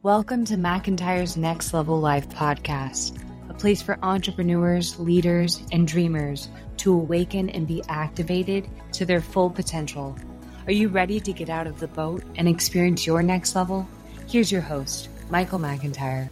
Welcome to McIntyre's Next Level Life podcast, a place for entrepreneurs, leaders, and dreamers to awaken and be activated to their full potential. Are you ready to get out of the boat and experience your next level? Here's your host, Michael McIntyre.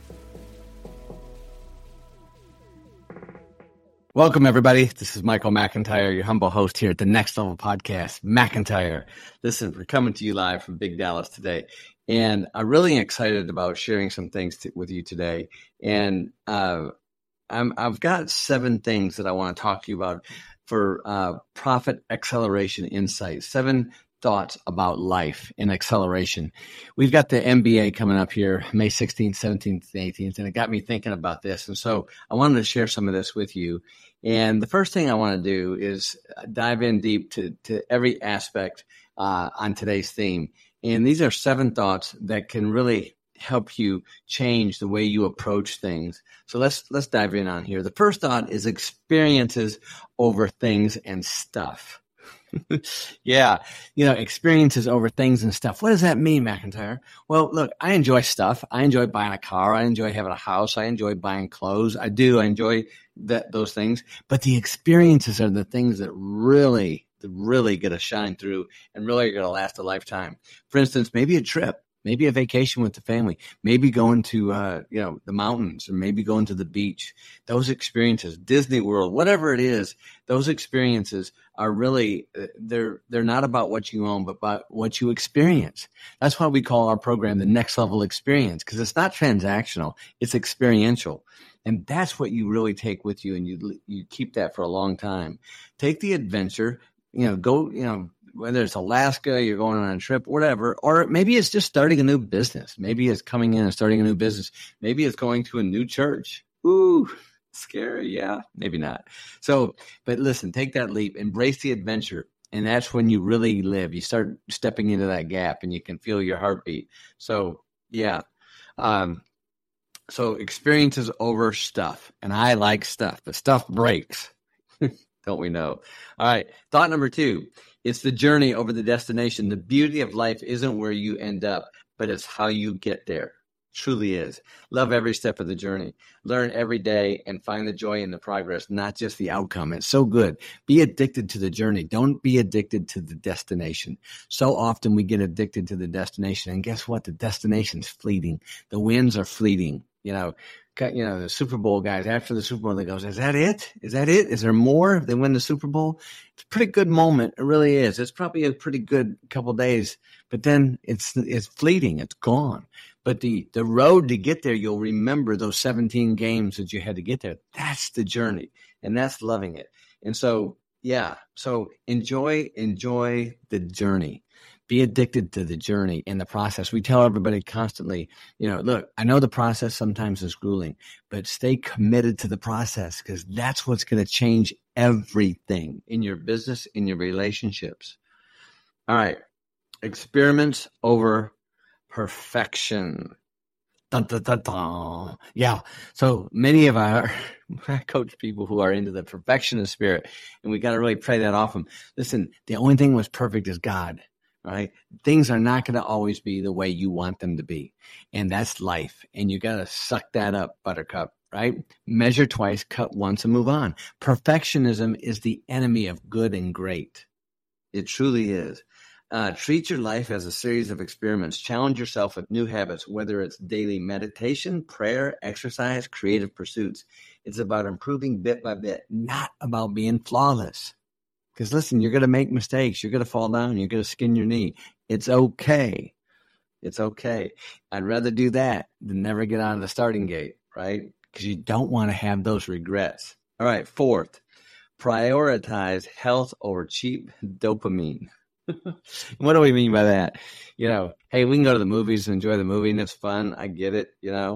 Welcome, everybody. This is Michael McIntyre, your humble host here at the Next Level Podcast, McIntyre. Listen, we're coming to you live from Big Dallas today, and I'm really excited about sharing some things with you today. And I've got 7 things that I want to talk to you about for Profit Acceleration Insights, 7 thoughts about life and acceleration. We've got the MBA coming up here, May 16th, 17th, and 18th, and it got me thinking about this. And so I wanted to share some of this with you. And the first thing I want to do is dive in deep to every aspect on today's theme. And these are 7 thoughts that can really help you change the way you approach things. So let's dive in on here. The first thought is experiences over things and stuff. Yeah, experiences over things and stuff. What does that mean, McIntyre? Well, look, I enjoy stuff. I enjoy buying a car. I enjoy having a house. I enjoy buying clothes. I enjoy those things. But the experiences are the things that really going to shine through and really are going to last a lifetime. For instance, maybe a trip. Maybe a vacation with the family, maybe going to, the mountains, or maybe going to the beach. Those experiences, Disney World, whatever it is, those experiences are really, they're not about what you own, but about what you experience. That's why we call our program the Next Level Experience, because it's not transactional, it's experiential. And that's what you take with you, and you keep that for a long time. Take the adventure, go, whether it's Alaska, you're going on a trip, whatever, or maybe it's just starting a new business. Maybe it's coming in and starting a new business. Maybe it's going to a new church. Ooh, scary. Yeah, maybe not. So, but listen, take that leap, embrace the adventure. And that's when you really live. You start stepping into that gap and you can feel your heartbeat. So yeah. So experiences over stuff. And I like stuff, but stuff breaks. Don't we know? All right. Thought number 2. It's the journey over the destination. The beauty of life isn't where you end up, but it's how you get there. Truly is. Love every step of the journey. Learn every day and find the joy in the progress, not just the outcome. It's so good. Be addicted to the journey. Don't be addicted to the destination. So often we get addicted to the destination, and guess what? The destination's fleeting. The wins are fleeting. The Super Bowl guys, after the Super Bowl, they go, is that it? Is that it? Is there more if they win the Super Bowl? It's a pretty good moment. It really is. It's probably a pretty good couple days, but then it's fleeting. It's gone. But the road to get there, you'll remember those 17 games that you had to get there. That's the journey, and that's loving it. And so, yeah, so enjoy the journey. Be addicted to the journey and the process. We tell everybody constantly, look, I know the process sometimes is grueling, but stay committed to the process, because that's what's going to change everything in your business, in your relationships. All right. Experiments over perfection. Dun, dun, dun, dun. Yeah. So many of I coach people who are into the perfectionist spirit, and we got to really pray that off them. Listen, the only thing was perfect is God. Right? Things are not going to always be the way you want them to be. And that's life. And you got to suck that up, buttercup, right? Measure twice, cut once, and move on. Perfectionism is the enemy of good and great. It truly is. Treat your life as a series of experiments. Challenge yourself with new habits, whether it's daily meditation, prayer, exercise, creative pursuits. It's about improving bit by bit, not about being flawless. Because listen, you're going to make mistakes. You're going to fall down. You're going to skin your knee. It's okay. It's okay. I'd rather do that than never get out of the starting gate, right? Because you don't want to have those regrets. All right. 4th, prioritize health over cheap dopamine. What do we mean by that? Hey, we can go to the movies and enjoy the movie, and it's fun. I get it,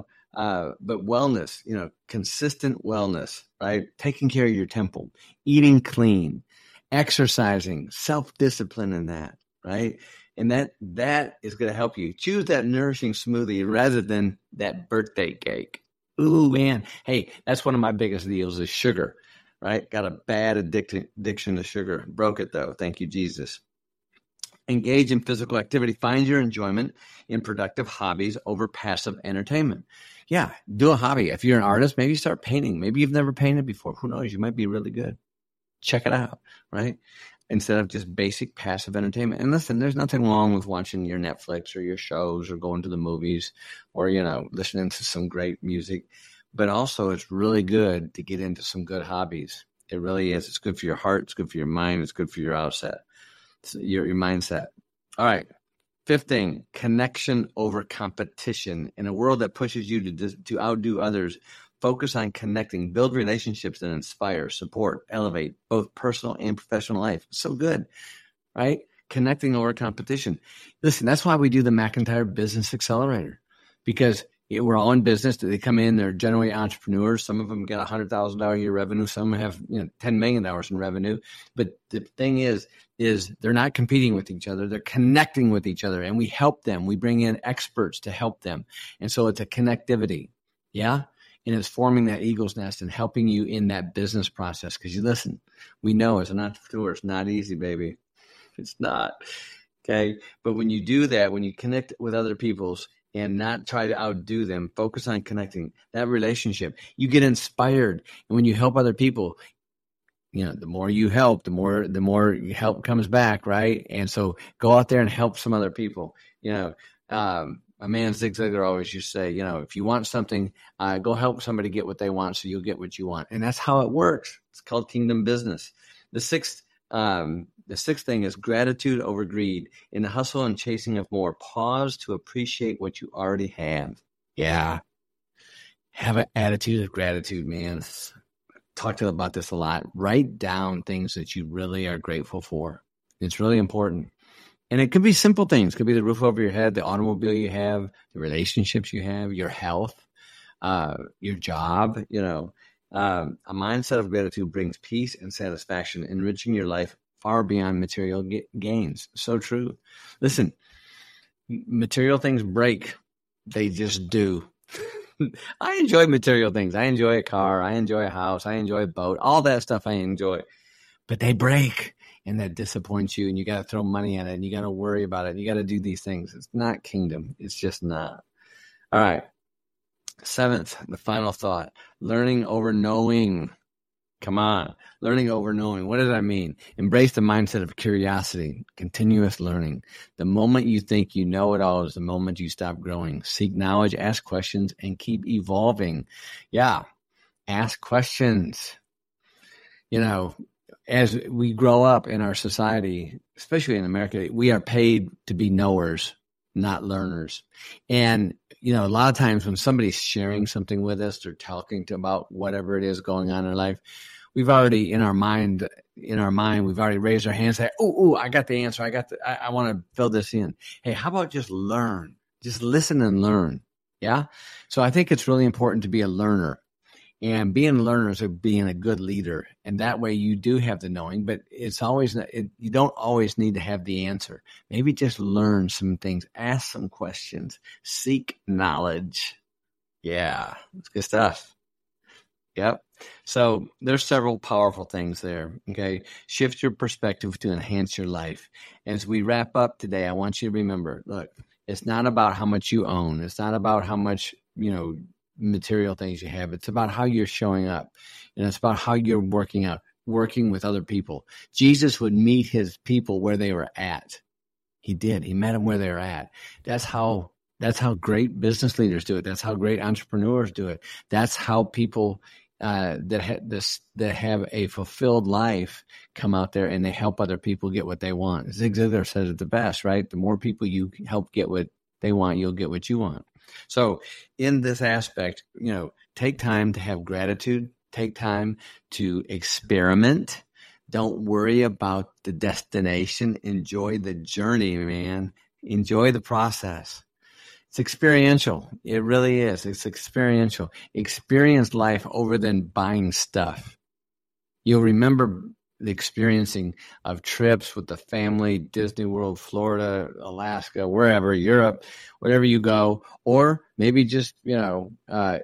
but wellness, consistent wellness, right? Taking care of your temple, eating clean, exercising, self-discipline in that, right? And that is going to help you. Choose that nourishing smoothie rather than that birthday cake. Ooh, man. Hey, that's one of my biggest deals is sugar, right? Got a bad addiction to sugar. Broke it though. Thank you, Jesus. Engage in physical activity. Find your enjoyment in productive hobbies over passive entertainment. Yeah, do a hobby. If you're an artist, maybe start painting. Maybe you've never painted before. Who knows? You might be really good. Check it out, right? Instead of just basic passive entertainment. And listen, there's nothing wrong with watching your Netflix or your shows or going to the movies or, listening to some great music. But also it's really good to get into some good hobbies. It really is. It's good for your heart. It's good for your mind. It's good for your outset. Your mindset. All right. Fifth thing, connection over competition. In a world that pushes you to outdo others, focus on connecting, build relationships that inspire, support, elevate both personal and professional life. So good, right? Connecting over competition. Listen, that's why we do the McIntyre Business Accelerator, because we're all in business. They come in, they're generally entrepreneurs. Some of them get $100,000 a year revenue. Some have $10 million in revenue. But the thing is they're not competing with each other. They're connecting with each other, and we help them. We bring in experts to help them. And so it's a connectivity. Yeah. And it's forming that eagle's nest and helping you in that business process. Because listen, we know as an entrepreneur, it's not easy, baby. It's not. Okay. But when you do that, when you connect with other people's, and not try to outdo them, focus on connecting that relationship. You get inspired. And when you help other people, the more you help, the more help comes back, right? And so go out there and help some other people. My man Zig Ziglar always used to say, if you want something, go help somebody get what they want so you'll get what you want. And that's how it works. It's called kingdom business. The sixth thing is gratitude over greed. In the hustle and chasing of more, pause to appreciate what you already have. Yeah. Have an attitude of gratitude, man. Talked about this a lot. Write down things that you really are grateful for. It's really important. And it could be simple things. It could be the roof over your head, the automobile you have, the relationships you have, your health, your job. A mindset of gratitude brings peace and satisfaction, enriching your life far beyond material gains. So true. Listen, material things break. They just do. I enjoy material things. I enjoy a car. I enjoy a house. I enjoy a boat. All that stuff I enjoy. But they break, and that disappoints you, and you got to throw money at it, and you got to worry about it. And you got to do these things. It's not kingdom. It's just not. All right. Seventh, the final thought, learning over knowing. Come on. Learning over knowing. What does that mean? Embrace the mindset of curiosity, continuous learning. The moment you think you know it all is the moment you stop growing. Seek knowledge, ask questions, and keep evolving. Yeah. Ask questions. As we grow up in our society, especially in America, we are paid to be knowers, not learners. And, a lot of times when somebody's sharing something with us or talking about whatever it is going on in our life, we've already in our mind, we've already raised our hands and say, oh, I got the answer. I want to fill this in. Hey, how about just learn? Just listen and learn. Yeah. So I think it's really important to be a learner. And being learners or being a good leader. And that way you do have the knowing, but you don't always need to have the answer. Maybe just learn some things, ask some questions, seek knowledge. Yeah, it's good stuff. Yep. So there's several powerful things there. Okay. Shift your perspective to enhance your life. As we wrap up today, I want you to remember, look, it's not about how much you own. It's not about how much, material things you have. It's about how you're showing up, and it's about how you're working with other people. Jesus would meet his people where they were at. He did. He met them where they were at. That's how great business leaders do it. That's how great entrepreneurs do it. That's how people that have a fulfilled life come out there and they help other people get what they want. Zig Ziglar says it the best, right? The more people you help get what they want, you'll get what you want. So in this aspect, take time to have gratitude, take time to experiment. Don't worry about the destination. Enjoy the journey, man. Enjoy the process. It's experiential. It really is. It's experiential. Experience life over than buying stuff. You'll remember the experiencing of trips with the family, Disney World, Florida, Alaska, wherever, Europe, wherever you go, or maybe just going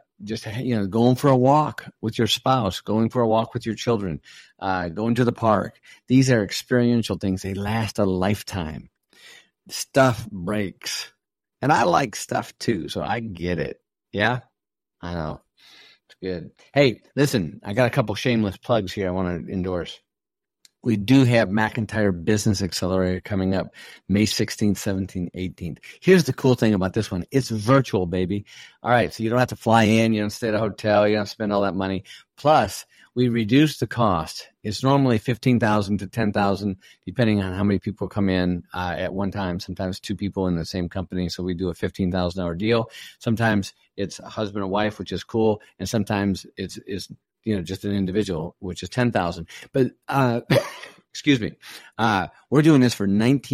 for a walk with your spouse, going for a walk with your children, going to the park. These are experiential things. They last a lifetime. stuff breaks. And I like stuff too, so I get it. Yeah, I know. It's good. Hey, listen, I got a couple shameless plugs here I want to endorse. We do have McIntyre Business Accelerator coming up May 16th, 17th, 18th. Here's the cool thing about this one. It's virtual, baby. All right, so you don't have to fly in. You don't stay at a hotel. You don't spend all that money. Plus, we reduce the cost. It's normally $15,000 to $10,000, depending on how many people come in at one time. Sometimes two people in the same company, so we do a $15,000 deal. Sometimes it's a husband and wife, which is cool, and sometimes it's just an individual, which is $10,000. But excuse me, we're doing this for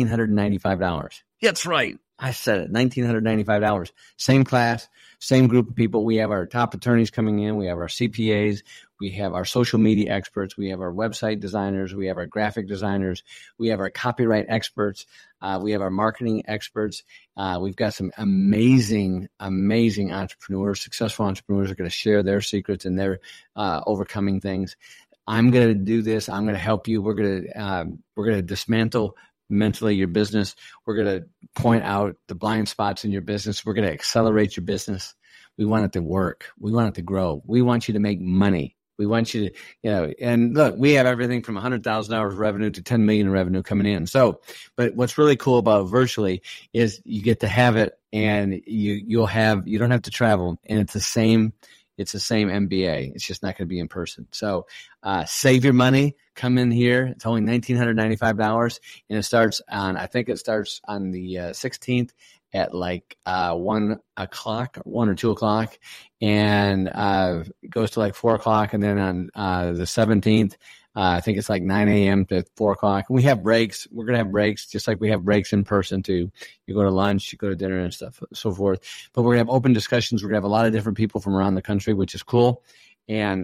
$1,995. That's right. I said it, $1,995. Same class, same group of people. We have our top attorneys coming in. We have our CPAs. We have our social media experts. We have our website designers. We have our graphic designers. We have our copyright experts. We have our marketing experts. We've got some amazing entrepreneurs, successful entrepreneurs are going to share their secrets and their overcoming things. I'm going to do this. I'm going to help you. We're going to dismantle mentally your business. We're going to point out the blind spots in your business. We're going to accelerate your business. We want it to work. We want it to grow. We want you to make money. We want you to, and look, we have everything from $100,000 revenue to $10 million revenue coming in. So, but what's really cool about virtually is you get to have it, and you don't have to travel, and it's the same MBA. It's just not going to be in person. So, save your money. Come in here. It's only $1,995, and it starts on the 16th at like 1 or 2 o'clock, and it goes to like 4 o'clock, and then on the 17th, I think it's like 9 a.m. to 4 o'clock. And we have breaks. We're going to have breaks just like we have breaks in person too. You go to lunch, you go to dinner and stuff, so forth. But we're going to have open discussions. We're going to have a lot of different people from around the country, which is cool. And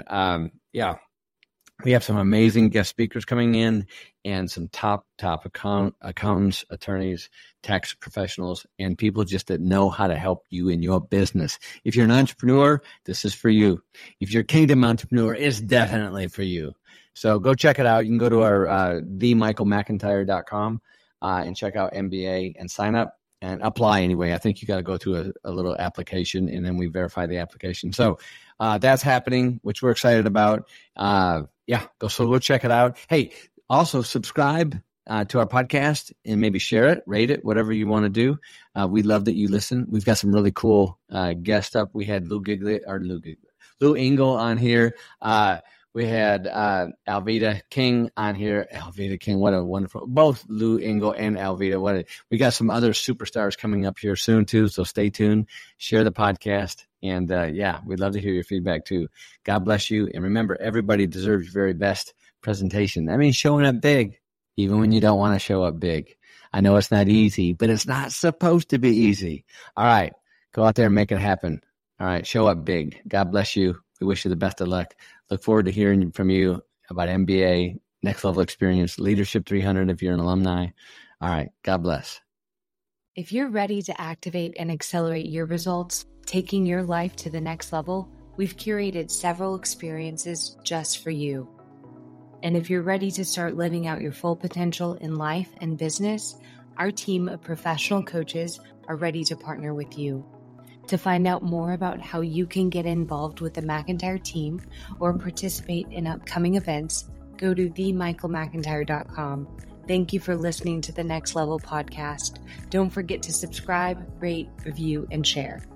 we have some amazing guest speakers coming in, and some top accountants, attorneys, tax professionals, and people just that know how to help you in your business. If you're an entrepreneur, this is for you. If you're a kingdom entrepreneur, it's definitely for you. So go check it out. You can go to our themichaelmcintyre.com and check out MBA and sign up and apply anyway. I think you got to go through a little application, and then we verify the application. So that's happening, which we're excited about. Go check it out. Hey, also subscribe to our podcast and maybe share it, rate it, whatever you want to do. We love that you listen. We've got some really cool guests up. We had Lou Engle on here. We had Alveda King on here. Alveda King, what a wonderful, both Lou Engle and Alveda. We got some other superstars coming up here soon too, so stay tuned. Share the podcast, and we'd love to hear your feedback too. God bless you, and remember, everybody deserves your very best presentation. That means showing up big, even when you don't want to show up big. I know it's not easy, but it's not supposed to be easy. All right, go out there and make it happen. All right, show up big. God bless you. We wish you the best of luck. Look forward to hearing from you about MBA, Next Level Experience, Leadership 300 if you're an alumni. All right. God bless. If you're ready to activate and accelerate your results, taking your life to the next level, we've curated several experiences just for you. And if you're ready to start living out your full potential in life and business, our team of professional coaches are ready to partner with you. To find out more about how you can get involved with the McIntyre team or participate in upcoming events, go to themichaelmcintyre.com. Thank you for listening to the Next Level podcast. Don't forget to subscribe, rate, review, and share.